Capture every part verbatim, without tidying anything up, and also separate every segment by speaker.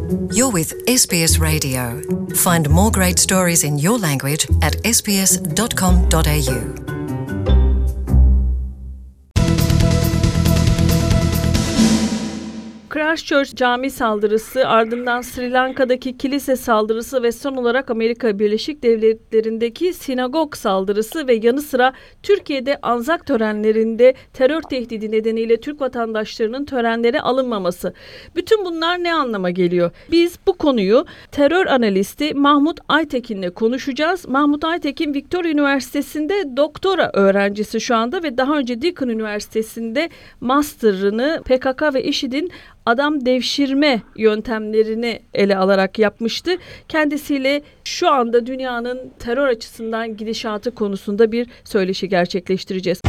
Speaker 1: You're with S B S Radio. Find more great stories in your language at s b s dot com dot a u.
Speaker 2: Christchurch cami saldırısı, ardından Sri Lanka'daki kilise saldırısı ve son olarak Amerika Birleşik Devletleri'ndeki sinagog saldırısı ve yanı sıra Türkiye'de Anzak törenlerinde terör tehdidi nedeniyle Türk vatandaşlarının törenlere alınmaması. Bütün bunlar ne anlama geliyor? Biz bu konuyu terör analisti Mahmut Aytekin'le konuşacağız. Mahmut Aytekin Victoria Üniversitesi'nde doktora öğrencisi şu anda ve daha önce Deakin Üniversitesi'nde master'ını P K K ve IŞİD'in adam devşirme yöntemlerini ele alarak yapmıştı. Kendisiyle şu anda dünyanın terör açısından gidişatı konusunda bir söyleşi gerçekleştireceğiz.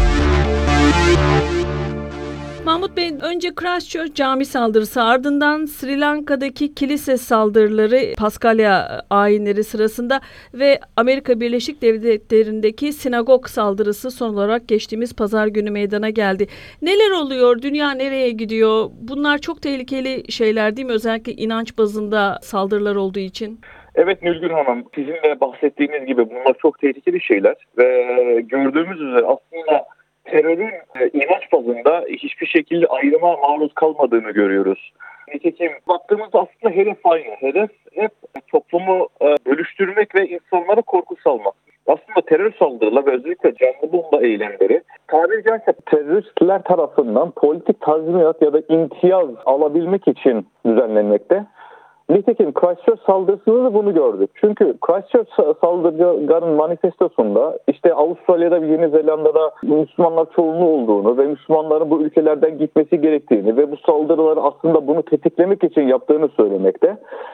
Speaker 2: Mahmut Bey, önce Christchurch cami saldırısı, ardından Sri Lanka'daki kilise saldırıları, Paskalya ayinleri sırasında ve Amerika Birleşik Devletleri'ndeki sinagog saldırısı son olarak geçtiğimiz pazar günü meydana geldi. Neler oluyor? Dünya nereye gidiyor? Bunlar çok tehlikeli şeyler değil mi? Özellikle inanç bazında saldırılar olduğu için.
Speaker 3: Evet Nülgün Hanım, sizin de bahsettiğiniz gibi bunlar çok tehlikeli şeyler ve gördüğümüz üzere aslında terörün e, inanç bazında hiçbir şekilde ayrıma maruz kalmadığını görüyoruz. Nitekim baktığımızda aslında hedef aynı. Hedef hep toplumu e, bölüştürmek ve insanlara korku salmak. Aslında terör saldırıları ve özellikle canlı bomba eylemleri tabiri caizse teröristler tarafından politik tazminat ya da imtiyaz alabilmek için düzenlenmekte. Nitekim Christchurch saldırısında da bunu gördük. Çünkü Christchurch saldırıların manifestosunda işte Avustralya'da ve Yeni Zelanda'da Müslümanlar çoğunluğu olduğunu ve Müslümanların bu ülkelerden gitmesi gerektiğini ve bu saldırıları aslında bunu tetiklemek için yaptığını söylemekte.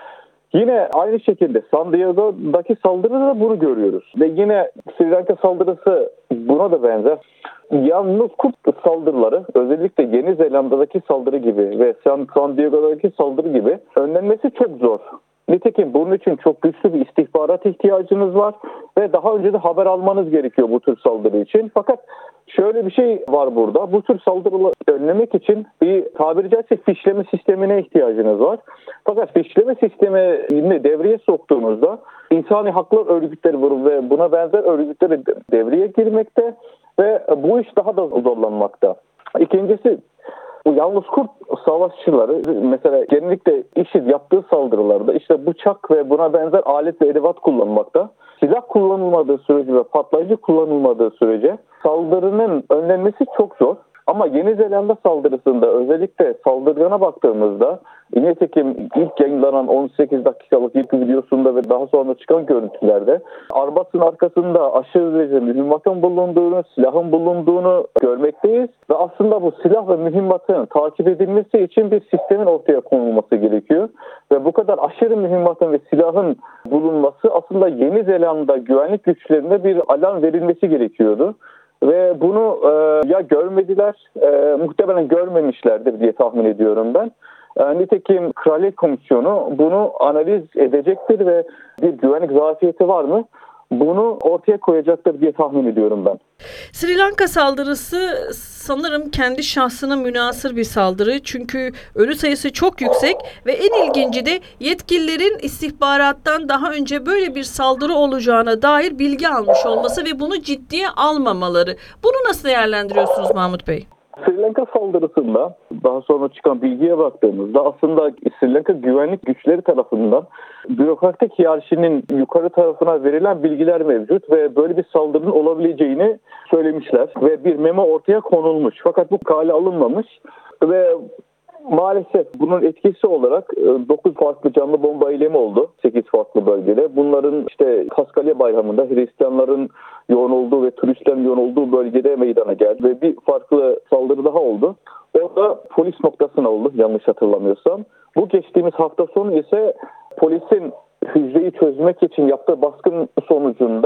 Speaker 3: Yine aynı şekilde San Diego'daki saldırıda da bunu görüyoruz. Ve yine Sri Lanka saldırısı buna da benzer. Yalnız kurt saldırıları özellikle Yeni Zelanda'daki saldırı gibi ve San, San Diego'daki saldırı gibi önlenmesi çok zor. Nitekim bunun için çok güçlü bir istihbarat ihtiyacınız var ve daha önce de haber almanız gerekiyor bu tür saldırı için. Fakat şöyle bir şey var burada. Bu tür saldırıları önlemek için bir tabiri caizse fişleme sistemine ihtiyacınız var. Fakat fişleme sistemini devreye soktuğunuzda insani haklar örgütleri ve buna benzer örgütleri devreye girmekte ve bu iş daha da zorlanmakta. İkincisi, bu yalnız kurt savaşçıları mesela genellikle IŞİD yaptığı saldırılarda işte bıçak ve buna benzer alet ve edevat kullanmakta. Silah kullanılmadığı sürece ve patlayıcı kullanılmadığı sürece saldırının önlenmesi çok zor. Ama Yeni Zelanda saldırısında özellikle saldırgana baktığımızda nitekim ilk yayınlanan on sekiz dakikalık ilk videosunda ve daha sonra çıkan görüntülerde arabasının arkasında aşırı derece mühimmatın bulunduğunu, silahın bulunduğunu görmekteyiz. Ve aslında bu silah ve mühimmatın takip edilmesi için bir sistemin ortaya konulması gerekiyor. Ve bu kadar aşırı mühimmatın ve silahın bulunması aslında Yeni Zelanda güvenlik güçlerine bir alarm verilmesi gerekiyordu. Ve bunu e, ya görmediler, e, muhtemelen görmemişlerdir diye tahmin ediyorum ben. E, nitekim Kraliyet Komisyonu bunu analiz edecektir ve bir güvenlik zafiyeti var mı? Bunu ortaya koyacaktır diye tahmin ediyorum ben.
Speaker 2: Sri Lanka saldırısı sanırım kendi şahsına münhasır bir saldırı. Çünkü ölü sayısı çok yüksek ve en ilginci de yetkililerin istihbarattan daha önce böyle bir saldırı olacağına dair bilgi almış olması ve bunu ciddiye almamaları. Bunu nasıl değerlendiriyorsunuz Mahmut Bey?
Speaker 3: Sri Lanka saldırısında daha sonra çıkan bilgiye baktığımızda aslında Sri Lanka güvenlik güçleri tarafından bürokratik hiyerarşinin yukarı tarafına verilen bilgiler mevcut ve böyle bir saldırının olabileceğini söylemişler ve bir memo ortaya konulmuş. Fakat bu kale alınmamış ve maalesef bunun etkisi olarak dokuz farklı canlı bomba eylemi oldu sekiz farklı bölgede. Bunların işte Paskalya Bayramı'nda Hristiyanların yoğun olduğu ve turistlerin yoğun olduğu bölgede meydana geldi ve bir farklı saldırı daha oldu. O da polis noktasına oldu yanlış hatırlamıyorsam. Bu geçtiğimiz hafta sonu ise polisin hücreyi çözmek için yaptığı baskın sonucunda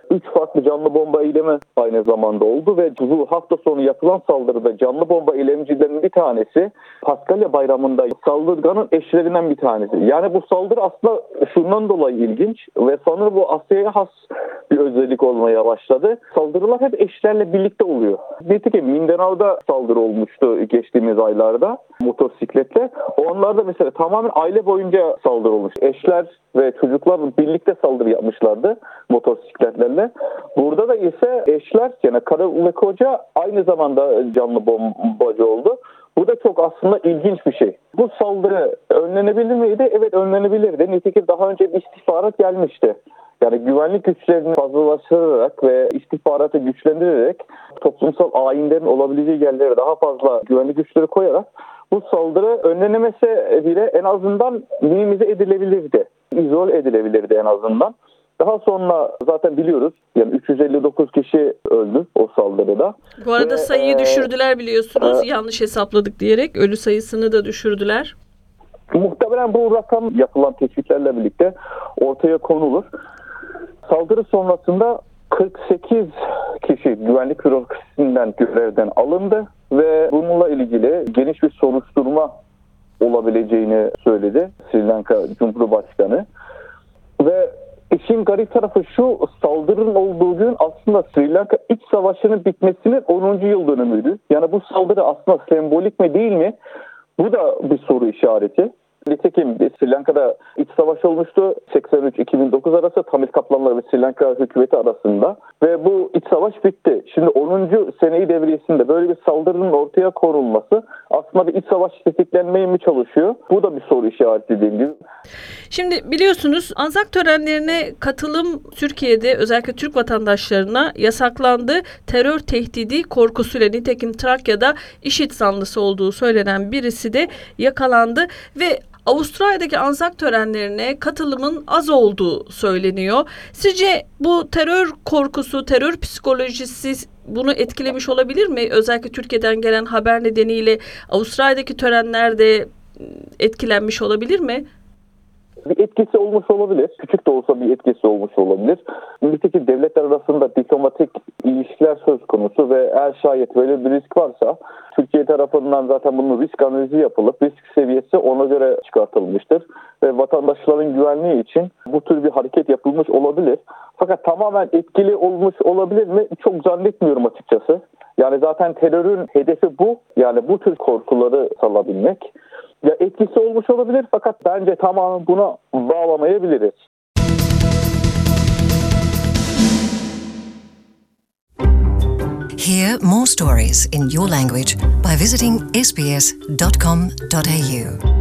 Speaker 3: üç farklı canlı bomba eylemi aynı zamanda oldu ve bu hafta sonu yapılan saldırıda canlı bomba eylemcilerinin bir tanesi Paskalya Bayramı'nda saldırganın eşlerinden bir tanesi. Yani bu saldırı aslında şundan dolayı ilginç ve sanırım bu Asya'ya has bir özellik olmaya başladı. Saldırılar hep eşlerle birlikte oluyor. Nitekim Mindanao'da saldırı olmuştu geçtiğimiz aylarda motosikletle. Onlarda mesela tamamen aile boyunca saldırı olmuş. Eşler ve çocuklar birlikte saldırı yapmışlardı motosikletlerle. Burada da ise eşler yani karı ve koca aynı zamanda canlı bombacı oldu. Bu da çok aslında ilginç bir şey. Bu saldırı önlenebilir miydi? Evet, önlenebilirdi. Nitekim daha önce bir istihbarat gelmişti. Yani güvenlik güçlerini fazlalaştırarak ve istihbaratı güçlendirerek toplumsal ayinlerin olabileceği yerlere daha fazla güvenlik güçleri koyarak bu saldırı önlenemese bile en azından minimize edilebilirdi. İzole edilebilirdi en azından. Daha sonra zaten biliyoruz yani üç yüz elli dokuz kişi öldü o saldırıda.
Speaker 2: Bu arada
Speaker 3: Ve,
Speaker 2: sayıyı
Speaker 3: e,
Speaker 2: düşürdüler biliyorsunuz.
Speaker 3: e,
Speaker 2: Yanlış hesapladık diyerek ölü sayısını da düşürdüler.
Speaker 3: Muhtemelen bu rakam yapılan tespitlerle birlikte ortaya konulur. Saldırı sonrasında kırk sekiz kişi güvenlik bürokrasisinden görevden alındı ve bununla ilgili geniş bir soruşturma olabileceğini söyledi Sri Lanka Cumhurbaşkanı. Ve işin garip tarafı şu, saldırının olduğu gün aslında Sri Lanka iç savaşının bitmesinin onuncu yıl dönümüydü. Yani bu saldırı aslında sembolik mi değil mi? Bu da bir soru işareti. Nitekim Sri Lanka'da iç savaş olmuştu seksen üç iki bin dokuz arası Tamil Kaplanlar ve Sri Lanka hükümeti arasında ve bu iç savaş bitti. Şimdi onuncu seneyi devriyesinde böyle bir saldırının ortaya konulması aslında bir iç savaş tetiklenmeye mi çalışıyor? Bu da bir soru işareti dediğim gibi.
Speaker 2: Şimdi biliyorsunuz Anzak törenlerine katılım Türkiye'de özellikle Türk vatandaşlarına yasaklandı. Terör tehdidi korkusuyla nitekim Trakya'da IŞİD zanlısı olduğu söylenen birisi de yakalandı ve Avustralya'daki Anzak törenlerine katılımın az olduğu söyleniyor. Sizce bu terör korkusu, terör psikolojisi bunu etkilemiş olabilir mi? Özellikle Türkiye'den gelen haber nedeniyle Avustralya'daki törenler de etkilenmiş olabilir mi?
Speaker 3: Bir etkisi olmuş olabilir. Küçük de olsa bir etkisi olmuş olabilir. Nitekim devletler arasında diplomatik ilişkiler söz konusu ve eğer şayet böyle bir risk varsa Türkiye tarafından zaten bunun risk analizi yapılıp risk seviyesi ona göre çıkartılmıştır. Ve vatandaşların güvenliği için bu tür bir hareket yapılmış olabilir. Fakat tamamen etkili olmuş olabilir mi? Çok zannetmiyorum açıkçası. Yani zaten terörün hedefi bu. Yani bu tür korkuları salabilmek. Ya etkisi olmuş olabilir fakat bence tamamen buna bağlamayabiliriz.
Speaker 1: Hear more stories in your language by visiting s b s dot com dot a u.